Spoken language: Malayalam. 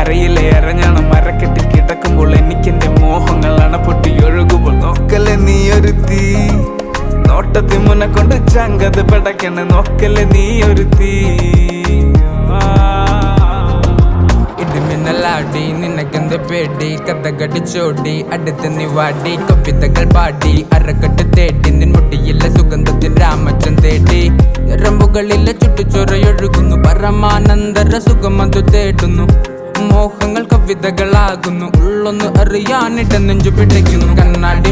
അറിയില്ലേ അരഞ്ഞാണ് മരക്കെട്ടിൽ കിടക്കുമ്പോൾ എനിക്കെന്റെ മോഹങ്ങൾ അണപ്പൊട്ടി ഒഴുകുമ്പോൾ നോക്കല്ലേ നീ ഒരു തീ നോട്ടത്തിൽ മുന്നെ കൊണ്ട് ചങ്കത് പടക്കണ് നോക്കല്ലേ നീ ഒരു തീ ഇടിമിന്നലാടി നിനക്കെന്ത് പേടി കഥകടിച്ചോടി അടുത്ത് നീ വാടി കവിതകൾ പാടി അരക്കെട്ട് തേടി നിൻ മുടിയിലെ സുഗന്ധത്തിൻ രാമച്ചൻ തേടി ഞരമ്പുകളിലെ ചുട്ടുചൊറയൊഴുകുന്നു പരമാനന്ദര സുഖമതു തേടുന്നു മോഹങ്ങൾ കവിതകളാകുന്നു ഉള്ളൊന്ന് അറിയാനിട നെഞ്ചു പിടിക്കുന്നു കണ്ണാടി